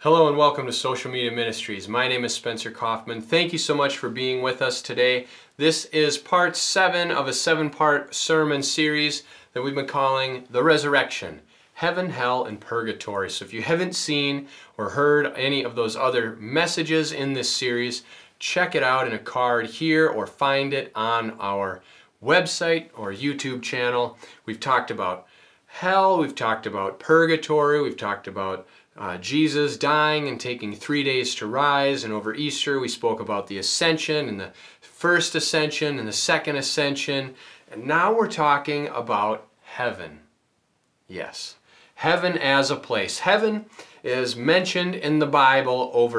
Hello and welcome to Social Media Ministries. My name is Spencer Kaufman. Thank you so much for being with us today. This is part 7 of a 7-part sermon series that we've been calling The Resurrection, Heaven, Hell, and Purgatory. So if you haven't seen or heard any of those other messages in this series, check it out in a card here or find it on our website or YouTube channel. We've talked about hell, we've talked about purgatory, we've talked about Jesus dying and taking 3 days to rise, and over Easter we spoke about the ascension and the first ascension and the second ascension, and now we're talking about heaven. Yes, heaven as a place. Heaven is mentioned in the Bible over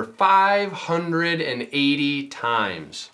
580 times.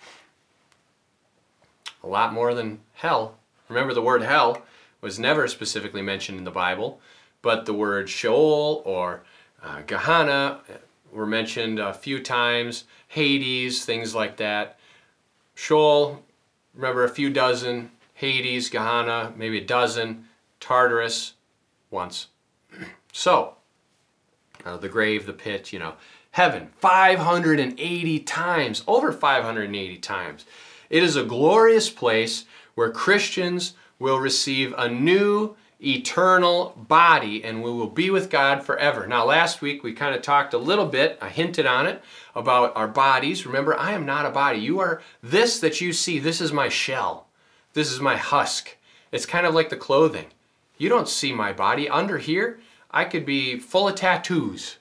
A lot more than hell. Remember, the word hell was never specifically mentioned in the Bible, but the word Sheol or Gehenna were mentioned a few times, Hades, things like that. Sheol, remember, a few dozen, Hades, Gehenna, maybe a dozen, Tartarus, once. So, the grave, the pit, heaven, 580 times, over 580 times. It is a glorious place where Christians will receive a new eternal body, and we will be with God forever. Now, last week we kind of talked a little bit, I hinted on it, about our bodies. Remember, I am not a body. You are this that you see. This is my shell. This is my husk. It's kind of like the clothing. You don't see my body. Under here, I could be full of tattoos,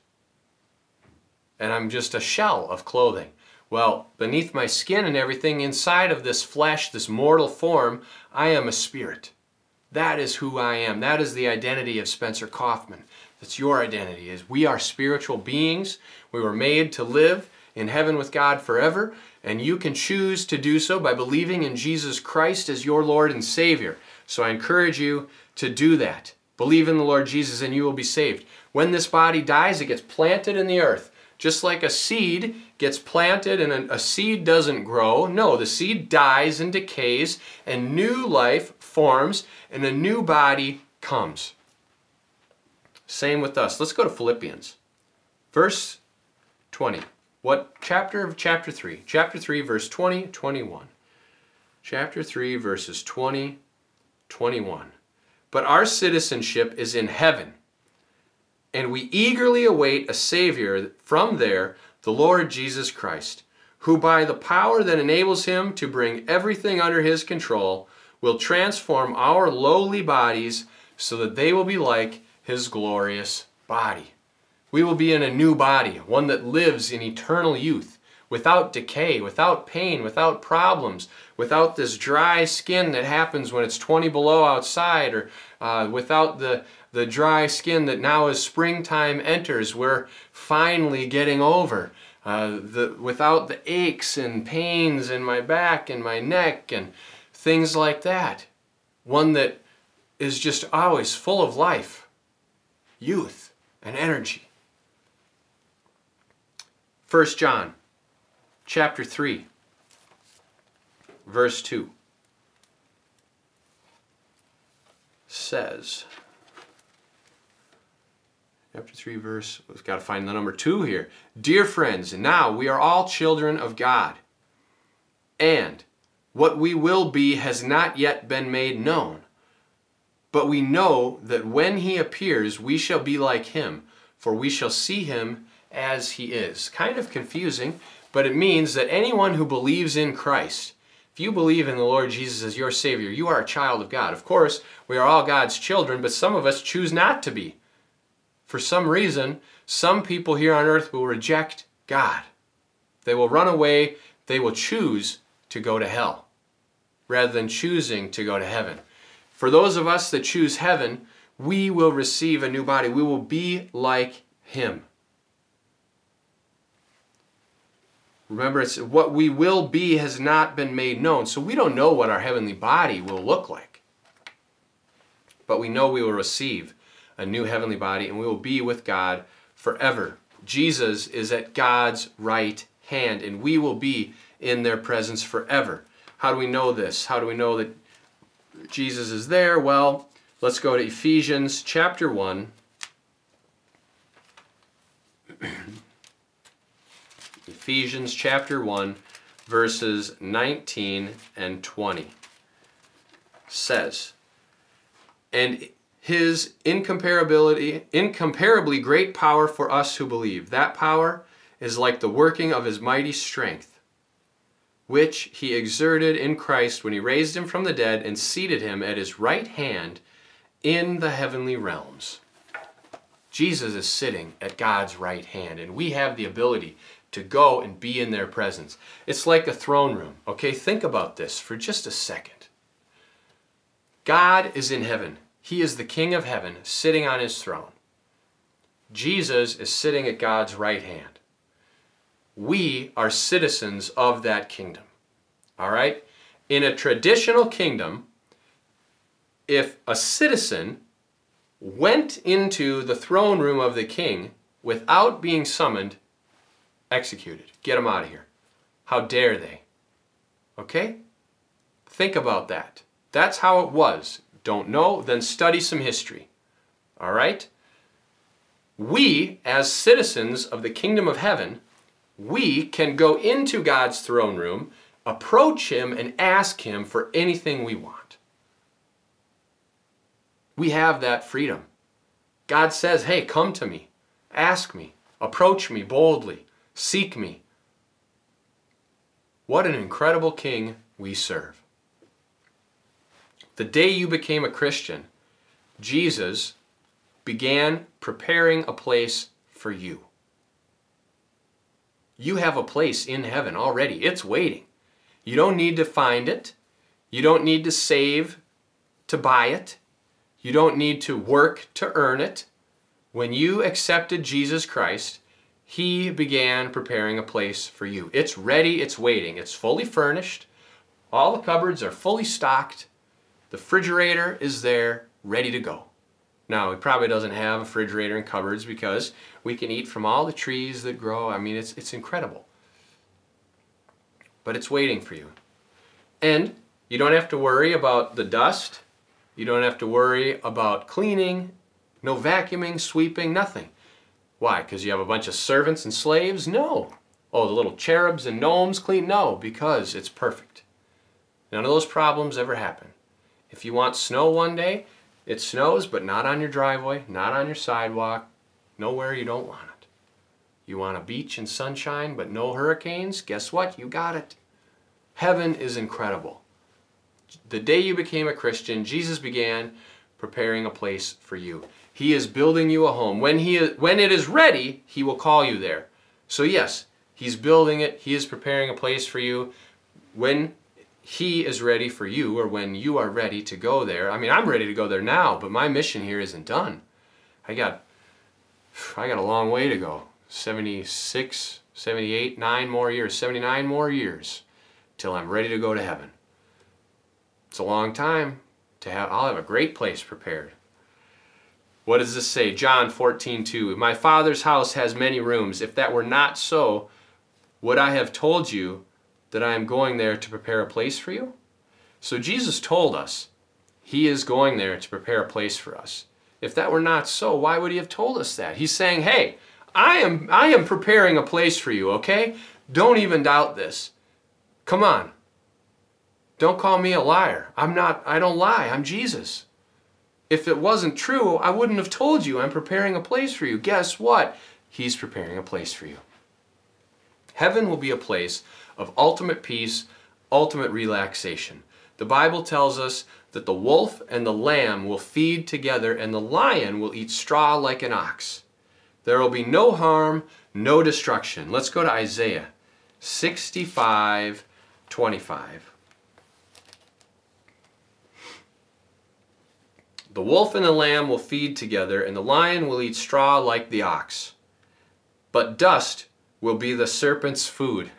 and I'm just a shell of clothing. Well, beneath my skin and everything, inside of this flesh, this mortal form, I am a spirit. That is who I am. That is the identity of Spencer Kaufman. That's your identity. Is we are spiritual beings. We were made to live in heaven with God forever, and you can choose to do so by believing in Jesus Christ as your Lord and Savior. So I encourage you to do that. Believe in the Lord Jesus and you will be saved. When this body dies, it gets planted in the earth. Just like a seed gets planted and a seed doesn't grow. No, the seed dies and decays and new life forms and a new body comes. Same with us. Let's go to Philippians. Verse 20. What chapter of chapter 3? Chapter 3, verse 20, 21. Chapter 3, verses 20, 21. But our citizenship is in heaven, and we eagerly await a Savior from there, the Lord Jesus Christ, who by the power that enables him to bring everything under his control will transform our lowly bodies so that they will be like his glorious body. We will be in a new body, one that lives in eternal youth, without decay, without pain, without problems, without this dry skin that happens when it's 20 below outside, or without the dry skin that now as springtime enters, we're finally getting over. Without the aches and pains in my back and my neck and things like that. One that is just always full of life, youth, and energy. 1 John chapter 3, verse 2 says, chapter 3 verse, we've got to find the number 2 here. Dear friends, now we are all children of God, and what we will be has not yet been made known. But we know that when he appears, we shall be like him, for we shall see him as he is. Kind of confusing, but it means that anyone who believes in Christ, if you believe in the Lord Jesus as your Savior, you are a child of God. Of course, we are all God's children, but some of us choose not to be. For some reason, some people here on earth will reject God. They will run away. They will choose to go to hell rather than choosing to go to heaven. For those of us that choose heaven, we will receive a new body. We will be like him. Remember, it's what we will be has not been made known. So we don't know what our heavenly body will look like. But we know we will receive a new heavenly body and we will be with God forever. Jesus is at God's right hand and we will be in their presence forever. How do we know this? How do we know that Jesus is there? Well, let's go to Ephesians chapter 1. Ephesians chapter 1, verses 19 and 20 says, "And his incomparably great power for us who believe. That power is like the working of his mighty strength, which he exerted in Christ when he raised him from the dead and seated him at his right hand in the heavenly realms." Jesus is sitting at God's right hand, and we have the ability to go and be in their presence. It's like a throne room. Okay, think about this for just a second. God is in heaven. He is the King of heaven, sitting on his throne. Jesus is sitting at God's right hand. We are citizens of that kingdom. All right? In a traditional kingdom, if a citizen went into the throne room of the king without being summoned, executed. Get them out of here. How dare they? Okay? Think about that. That's how it was. Don't know? Then study some history. All right? We, as citizens of the kingdom of heaven, we can go into God's throne room, approach him, and ask him for anything we want. We have that freedom. God says, hey, come to me, ask me, approach me boldly, seek me. What an incredible King we serve. The day you became a Christian, Jesus began preparing a place for you. You have a place in heaven already. It's waiting. You don't need to find it. You don't need to save to buy it. You don't need to work to earn it. When you accepted Jesus Christ, he began preparing a place for you. It's ready, it's waiting. It's fully furnished. All the cupboards are fully stocked. The refrigerator is there, ready to go. Now, it probably doesn't have a refrigerator and cupboards because we can eat from all the trees that grow. I mean, it's incredible. But it's waiting for you. And you don't have to worry about the dust. You don't have to worry about cleaning, no vacuuming, sweeping, nothing. Why? Because you have a bunch of servants and slaves? No. Oh, the little cherubs and gnomes clean? No, because it's perfect. None of those problems ever happen. If you want snow one day, it snows, but not on your driveway, not on your sidewalk, nowhere you don't want it. You want a beach and sunshine, but no hurricanes? Guess what? You got it. Heaven is incredible. The day you became a Christian, Jesus began preparing a place for you. He is building you a home. When it is ready, he will call you there. So yes, he's building it. He is preparing a place for you. When he is ready for you, or when you are ready to go there. I mean, I'm ready to go there now, but my mission here isn't done. I got a long way to go. 76, 78, 9 more years, 79 more years till I'm ready to go to heaven. It's a long time to have. I'll have a great place prepared. What does this say? John 14:2. My Father's house has many rooms. If that were not so, would I have told you that I am going there to prepare a place for you? So Jesus told us he is going there to prepare a place for us. If that were not so, why would he have told us that? He's saying, hey, I am preparing a place for you, okay? Don't even doubt this. Come on. Don't call me a liar. I don't lie. I'm Jesus. If it wasn't true, I wouldn't have told you I'm preparing a place for you. Guess what? He's preparing a place for you. Heaven will be a place of ultimate peace, ultimate relaxation. The Bible tells us that the wolf and the lamb will feed together and the lion will eat straw like an ox. There will be no harm, no destruction. Let's go to Isaiah 65:25. The wolf and the lamb will feed together and the lion will eat straw like the ox. But dust will be the serpent's food.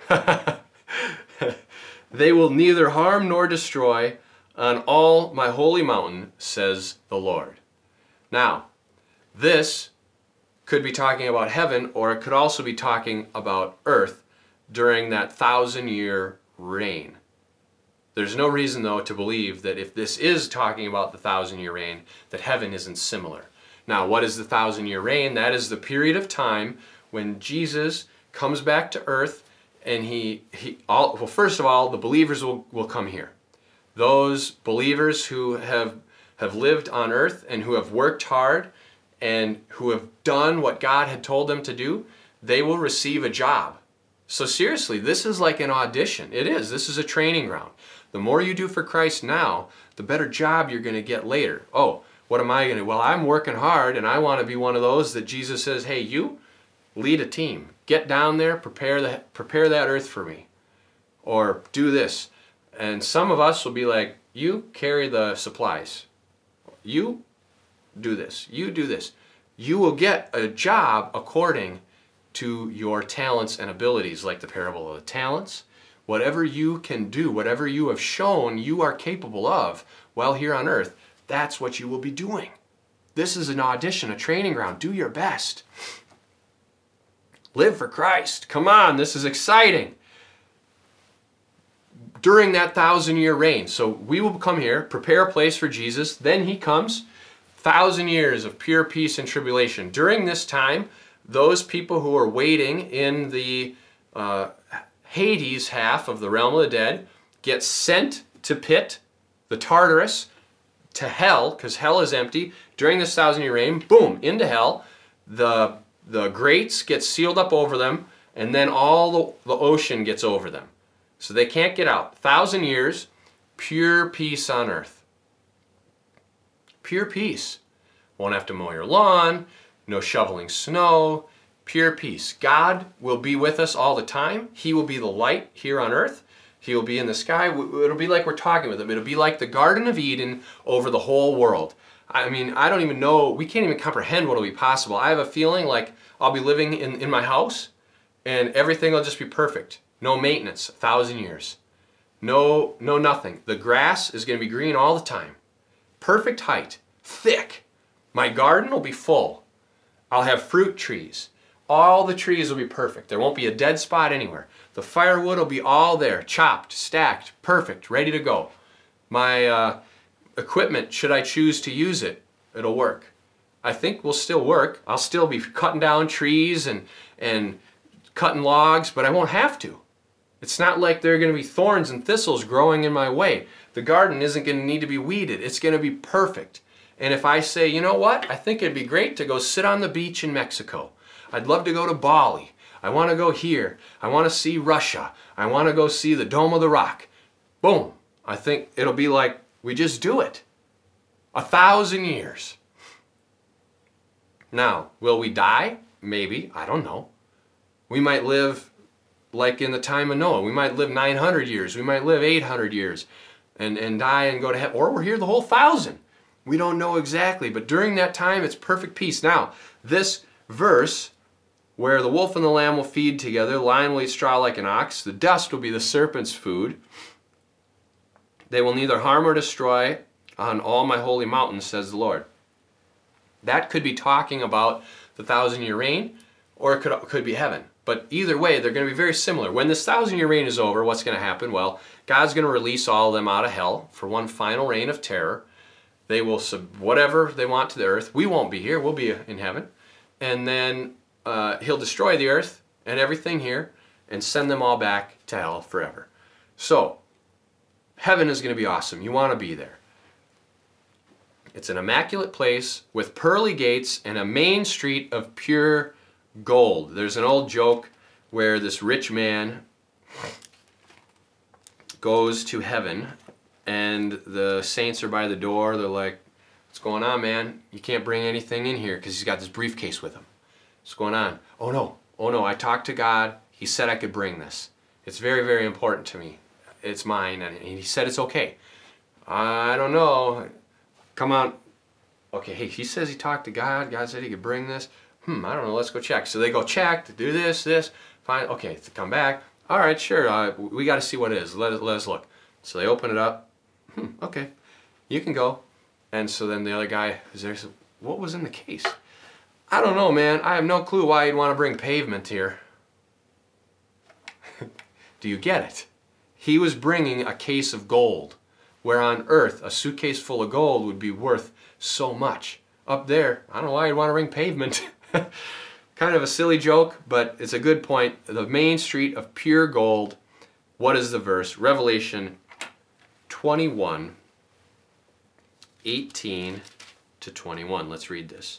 They will neither harm nor destroy on all my holy mountain, says the Lord. Now, this could be talking about heaven, or it could also be talking about earth during that 1,000-year reign. There's no reason, though, to believe that if this is talking about the 1,000-year reign, that heaven isn't similar. Now, what is the 1,000-year reign? That is the period of time when Jesus comes back to earth and well, first of all, the believers will come here. Those believers who have lived on earth and who have worked hard and who have done what God had told them to do, they will receive a job. So seriously, this is like an audition. It is. This is a training ground. The more you do for Christ now, the better job you're going to get later. Oh, what am I going to do? Well, I'm working hard and I want to be one of those that Jesus says, hey, you lead a team. Get down there, prepare that earth for me. Or do this. And some of us will be like, you carry the supplies. You do this. You do this. You will get a job according to your talents and abilities, like the parable of the talents. Whatever you can do, whatever you have shown you are capable of while here on earth, that's what you will be doing. This is an audition, a training ground. Do your best. Live for Christ. Come on, this is exciting. During that 1,000-year reign, so we will come here, prepare a place for Jesus, then he comes, 1,000 years of pure peace and tribulation. During this time, those people who are waiting in the Hades half of the realm of the dead get sent to pit, the Tartarus, to hell, because hell is empty. During this 1,000-year reign, boom, into hell. The grates get sealed up over them, and then all the ocean gets over them. So they can't get out. 1,000 years, pure peace on earth. Pure peace. Won't have to mow your lawn, no shoveling snow, pure peace. God will be with us all the time. He will be the light here on earth. He will be in the sky. It'll be like we're talking with him. It'll be like the Garden of Eden over the whole world. I mean, I don't even know, we can't even comprehend what will be possible. I have a feeling like I'll be living in my house and everything will just be perfect. No maintenance, 1,000 years. No nothing. The grass is going to be green all the time. Perfect height, thick. My garden will be full. I'll have fruit trees. All the trees will be perfect. There won't be a dead spot anywhere. The firewood will be all there, chopped, stacked, perfect, ready to go. My equipment, should I choose to use it, it'll work. I think will still work. I'll still be cutting down trees and cutting logs, but I won't have to. It's not like there are going to be thorns and thistles growing in my way. The garden isn't going to need to be weeded. It's going to be perfect. And if I say, you know what, I think it'd be great to go sit on the beach in Mexico. I'd love to go to Bali. I want to go here. I want to see Russia. I want to go see the Dome of the Rock. Boom. I think it'll be like we just do it. 1,000 years. Now, will we die? Maybe. I don't know. We might live like in the time of Noah. We might live 900 years. We might live 800 years and die and go to heaven. Or we're here the whole 1,000. We don't know exactly. But during that time, it's perfect peace. Now, this verse where the wolf and the lamb will feed together, the lion will eat straw like an ox, the dust will be the serpent's food. They will neither harm or destroy on all my holy mountains, says the Lord. That could be talking about the 1,000-year reign, or it could be heaven. But either way, they're going to be very similar. When this 1,000-year reign is over, what's going to happen? Well, God's going to release all of them out of hell for one final reign of terror. They will whatever they want to the earth. We won't be here. We'll be in heaven. And then he'll destroy the earth and everything here and send them all back to hell forever. So, heaven is going to be awesome. You want to be there. It's an immaculate place with pearly gates and a main street of pure gold. There's an old joke where this rich man goes to heaven and the saints are by the door. They're like, what's going on, man? You can't bring anything in here because he's got this briefcase with him. What's going on? Oh no, I talked to God. He said I could bring this. It's very, very important to me. It's mine, and he said it's okay. I don't know. Come on. Okay, hey, he says he talked to God. God said he could bring this. I don't know, let's go check. So they go check, to do this, fine, okay, to come back. All right, sure, we got to see what it is. Let us look. So they open it up. Okay, you can go. And so then the other guy who's there said, what was in the case? I don't know, man. I have no clue why you'd want to bring pavement here. Do you get it? He was bringing a case of gold, where on earth a suitcase full of gold would be worth so much. Up there, I don't know why you'd want to bring pavement. Come Kind of a silly joke, but it's a good point. The main street of pure gold. What is the verse? Revelation 21, 18 to 21. Let's read this.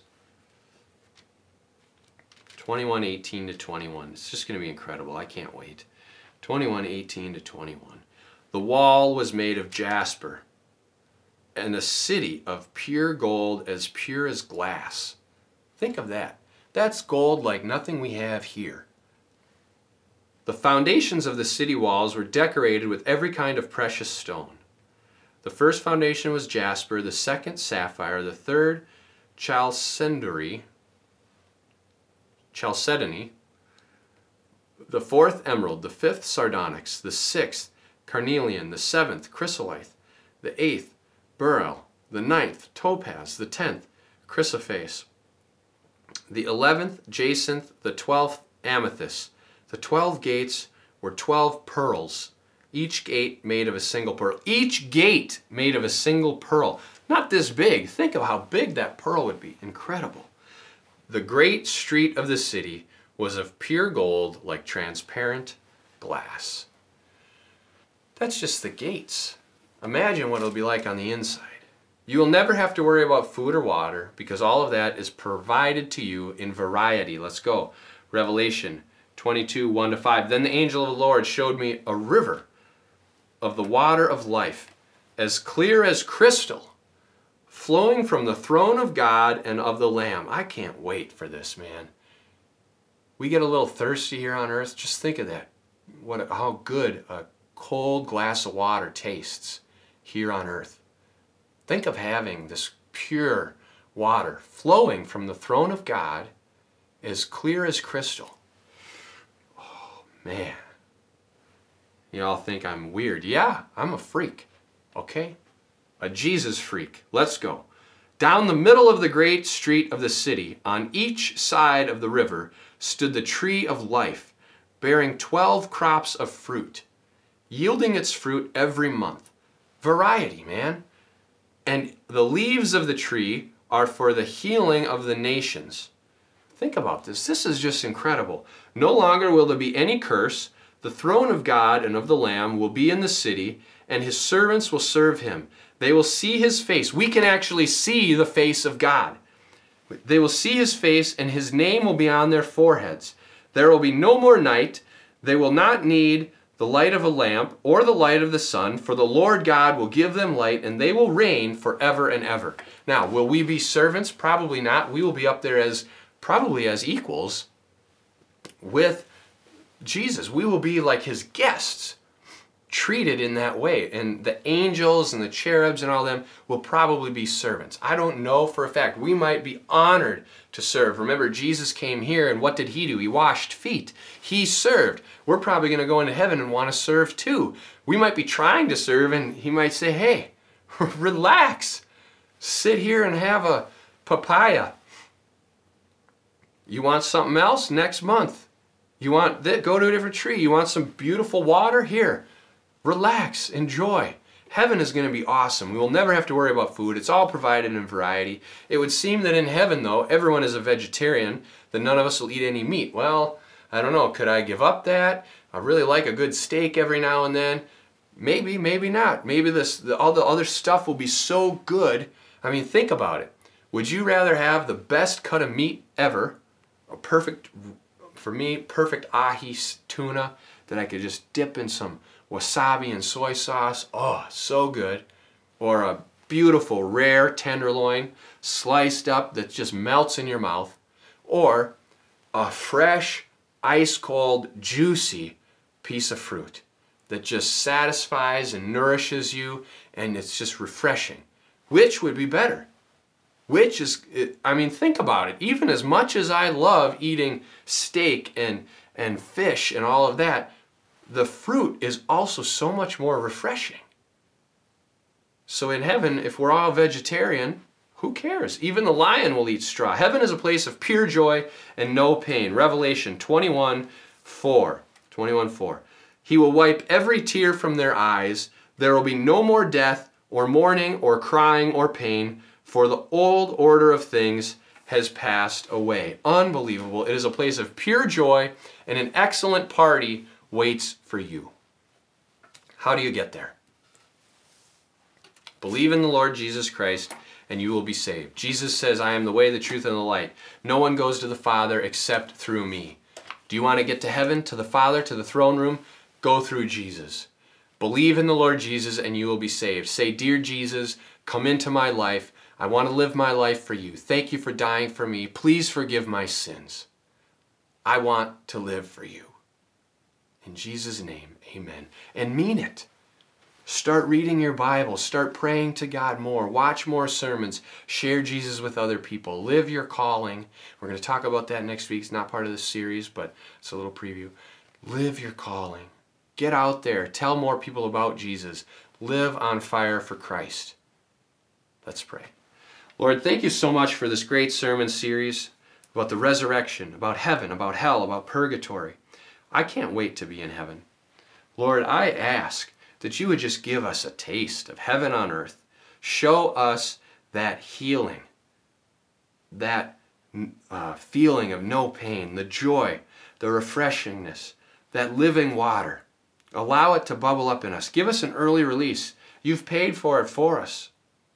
21, 18 to 21. It's just going to be incredible. I can't wait. 21, 18 to 21. The wall was made of jasper, and the city of pure gold, as pure as glass. Think of that. That's gold like nothing we have here. The foundations of the city walls were decorated with every kind of precious stone. The first foundation was jasper, the second sapphire, the third chalcedony, the fourth emerald, the fifth sardonyx, the sixth carnelian, the seventh chrysolite, the eighth beryl, the ninth topaz, the 10th chrysoprase, the 11th jacinth, the 12th amethyst. The 12 gates were 12 pearls, each gate made of a single pearl. Each gate made of a single pearl. Not this big. Think of how big that pearl would be. Incredible. The great street of the city was of pure gold like transparent glass. That's just the gates. Imagine what it'll be like on the inside. You will never have to worry about food or water because all of that is provided to you in variety. Let's go. Revelation 22, 1 to 5. Then the angel of the Lord showed me a river of the water of life, as clear as crystal, flowing from the throne of God and of the Lamb. I can't wait for this, man. We get a little thirsty here on earth. Just think of that. How good a cold glass of water tastes here on earth. Think of having this pure water flowing from the throne of God, as clear as crystal. Oh, man. You all think I'm weird. Yeah, I'm a freak. Okay? A Jesus freak. Let's go. Down the middle of the great street of the city, on each side of the river, stood the tree of life, bearing 12 crops of fruit, yielding its fruit every month. Variety, man. And the leaves of the tree are for the healing of the nations. Think about this. This is just incredible. No longer will there be any curse. The throne of God and of the Lamb will be in the city, and his servants will serve him. They will see his face. We can actually see the face of God. They will see his face, and his name will be on their foreheads. There will be no more night. They will not need the light of a lamp or the light of the sun, for the Lord God will give them light, and they will reign forever and ever. Now, will we be servants? Probably not. We will be up there probably as equals with Jesus. We will be like his guests, treated in that way. And the angels and the cherubs and all them will probably be servants. I don't know for a fact. We might be honored to serve. Remember, Jesus came here, and what did he do? He washed feet. He served. We're probably going to go into heaven and want to serve too. We might be trying to serve, and he might say, hey, relax. Sit here and have a papaya. You want something else? Next month. You want that? Go to a different tree. You want some beautiful water? Here. Relax. Enjoy. Heaven is going to be awesome. We will never have to worry about food. It's all provided in variety. It would seem that in heaven, though, everyone is a vegetarian, that none of us will eat any meat. Well, I don't know. Could I give up that? I really like a good steak every now and then. Maybe, maybe not. Maybe all the other stuff will be so good. I mean, think about it. Would you rather have the best cut of meat ever, for me, perfect ahi tuna that I could just dip in some wasabi and soy sauce? Oh, so good. Or a beautiful, rare tenderloin sliced up that just melts in your mouth. Or a fresh, ice-cold, juicy piece of fruit that just satisfies and nourishes you, and it's just refreshing. Which would be better? Think about it. Even as much as I love eating steak and fish and all of that, the fruit is also so much more refreshing. So in heaven, if we're all vegetarian, who cares? Even the lion will eat straw. Heaven is a place of pure joy and no pain. Revelation 21:4. 21:4. He will wipe every tear from their eyes. There will be no more death or mourning or crying or pain, for the old order of things has passed away. Unbelievable. It is a place of pure joy, and an excellent party waits for you. How do you get there? Believe in the Lord Jesus Christ, and you will be saved. Jesus says, I am the way, the truth, and the light. No one goes to the Father except through me. Do you want to get to heaven, to the Father, to the throne room? Go through Jesus. Believe in the Lord Jesus, and you will be saved. Say, Dear Jesus, come into my life. I want to live my life for you. Thank you for dying for me. Please forgive my sins. I want to live for you. In Jesus' name, amen. And mean it. Start reading your Bible. Start praying to God more. Watch more sermons. Share Jesus with other people. Live your calling. We're going to talk about that next week. It's not part of this series, but it's a little preview. Live your calling. Get out there. Tell more people about Jesus. Live on fire for Christ. Let's pray. Lord, thank you so much for this great sermon series about the resurrection, about heaven, about hell, about purgatory. I can't wait to be in heaven. Lord, I ask that you would just give us a taste of heaven on earth. Show us that healing, that feeling of no pain, the joy, the refreshingness, that living water. Allow it to bubble up in us. Give us an early release. You've paid for it for us.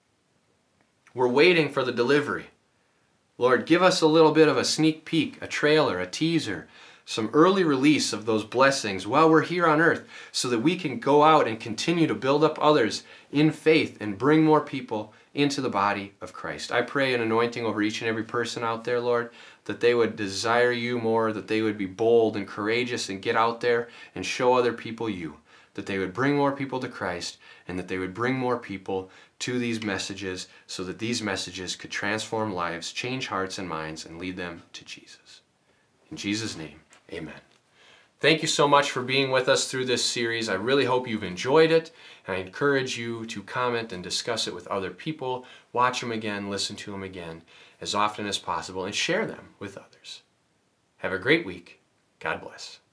We're waiting for the delivery. Lord, give us a little bit of a sneak peek, a trailer, a teaser, some early release of those blessings while we're here on earth so that we can go out and continue to build up others in faith and bring more people into the body of Christ. I pray an anointing over each and every person out there, Lord, that they would desire you more, that they would be bold and courageous and get out there and show other people you, that they would bring more people to Christ, and that they would bring more people to these messages so that these messages could transform lives, change hearts and minds, and lead them to Jesus. In Jesus' name, amen. Thank you so much for being with us through this series. I really hope you've enjoyed it. And I encourage you to comment and discuss it with other people. Watch them again, listen to them again as often as possible, and share them with others. Have a great week. God bless.